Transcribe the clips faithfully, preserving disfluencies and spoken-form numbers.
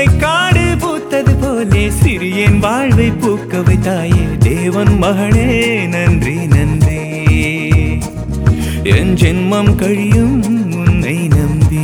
சிலுவை காடு பூத்தது போலே சிறியேன் வாழ்வை பூக்க வைத்தாயே தேவன் மகளே நன்றி நன்றி என் ஜென்மம் கழியும் உன்னை நம்பி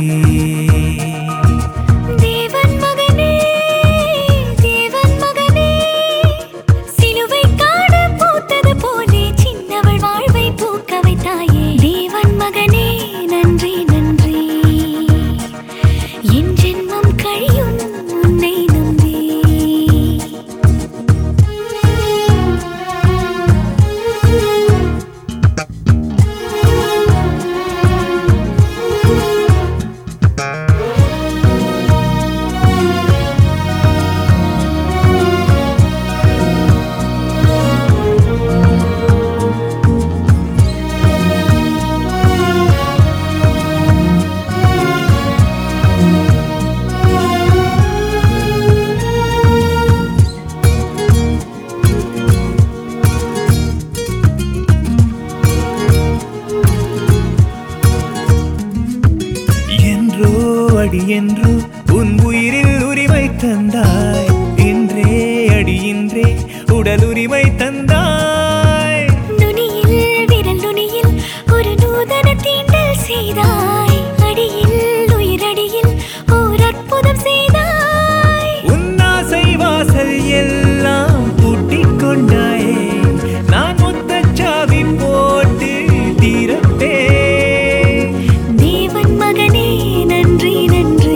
என்று உன் உயிரில் உரிமை தந்தாய் இன்றே அடி இன்றே உடல் உரிமை தந்தாய் நுனியில் விரல் நுனியில் ஒரு நூதன தீண்டல் செய்தாய் அடியில் உயிரடியில் ஓர் அற்புதம் செய்தாய் உன் ஆசை வாசல் எல்லாம் பூட்டிக் கொண்டாயே நான் முத்தச்சாவி போட்டு தீரப்பே தேவன் மகனே நன்றி நன்றி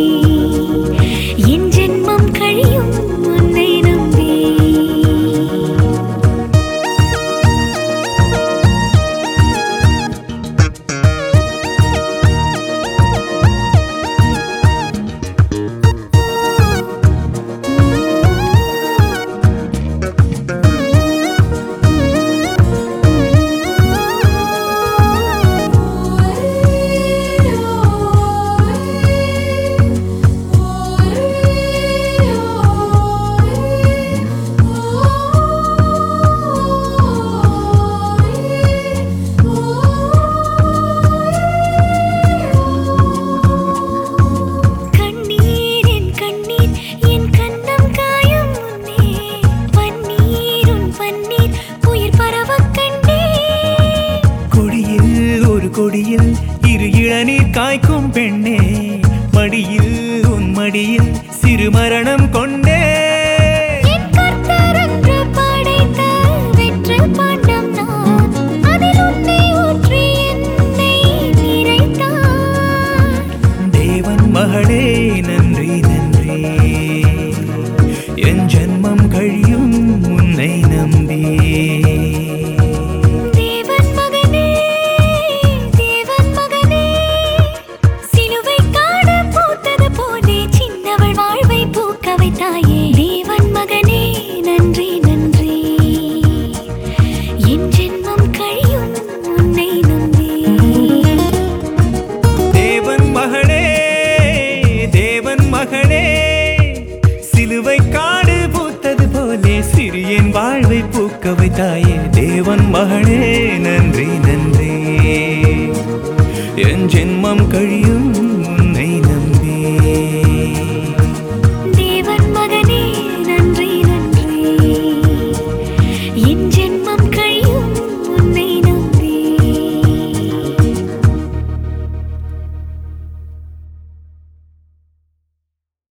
என் ஜென்மம் கழியும் உன்னை நம்பி கொடியில் இரு இளநீர் காய்க்கும் பெண்ணே மடியில் உன் மடியில் சிறு மரணம் கொண்டே தேவன் மகளே நன்றி நன்றி என் ஜென்மம் கழியும் உன்னை நம்பி தேவன் மகனே நன்றி நன்றி என் ஜென்மம் கழியும் உன்னை நம்பி தேவன் மகனே தேவன் மகனே சிலுவை காடு பூத்தது போலே சிறியேன் வாழ்வை பூக்க வைத்தாயே தேவன் மகனே நன்றி நன்றி என் ஜென்மம் கழியும்